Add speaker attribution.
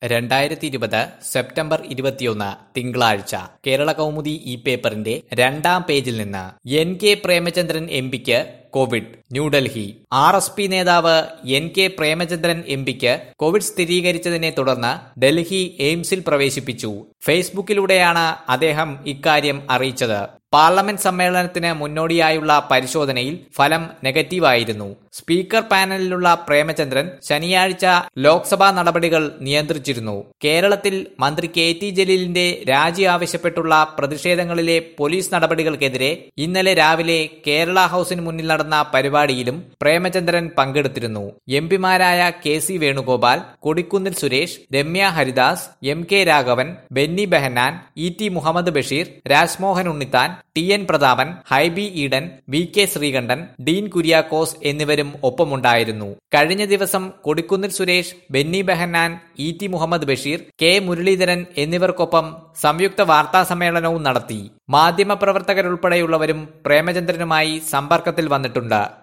Speaker 1: 2020 September 21 തിങ്കളാഴ്ച കേരള കൗമുദി ഈ പേപ്പറിന്റെ 2-ാം പേജിൽ നിന്ന് NK പ്രേമചന്ദ്രൻ എംപിക്ക് കോവിഡ്. ന്യൂഡൽഹി. RSP നേതാവ് NK പ്രേമചന്ദ്രൻ എംപിക്ക് കോവിഡ് സ്ഥിരീകരിച്ചതിനെ തുടർന്ന് ഡൽഹി എയിംസിൽ പ്രവേശിപ്പിച്ചു. ഫേസ്ബുക്കിലൂടെയാണ് അദ്ദേഹം ഇക്കാര്യം അറിയിച്ചത്. പാർലമെന്റ് സമ്മേളനത്തിന് മുന്നോടിയായുള്ള പരിശോധനയിൽ ഫലം നെഗറ്റീവായിരുന്നു. സ്പീക്കർ പാനലിലുള്ള പ്രേമചന്ദ്രൻ ശനിയാഴ്ച ലോക്സഭാ നടപടികൾ നിയന്ത്രിച്ചിരുന്നു. കേരളത്തിൽ മന്ത്രി KT ജലീലിന്റെ രാജി ആവശ്യപ്പെട്ടുള്ള പ്രതിഷേധങ്ങളിലെ പോലീസ് നടപടികൾക്കെതിരെ ഇന്നലെ രാവിലെ കേരള ഹൌസിന് മുന്നിൽ നടന്ന പരിപാടിയിലും പ്രേമചന്ദ്രൻ പങ്കെടുത്തിരുന്നു. എംപിമാരായ KC Venugopal, Kodikunnil Suresh, Ramya Haridas, MK Raghavan, Benny Behanan, ET Muhammad Basheer, Rajmohan Unnithan, TN Prathapan, Hibi Eden, VK Sreekandan, Dean Kuriakose എന്നിവരും ഒപ്പമുണ്ടായിരുന്നു. കഴിഞ്ഞ ദിവസം കൊടിക്കുന്നിൽ സുരേഷ്, ബെന്നി ബെഹന്നാൻ, ET മുഹമ്മദ് ബഷീർ, K മുരളീധരൻ എന്നിവർക്കൊപ്പം സംയുക്ത വാർത്താ സമ്മേളനവും നടത്തി. മാധ്യമപ്രവർത്തകരുൾപ്പെടെയുള്ളവരും പ്രേമചന്ദ്രനുമായി സമ്പർക്കത്തിൽ വന്നിട്ടുണ്ട്.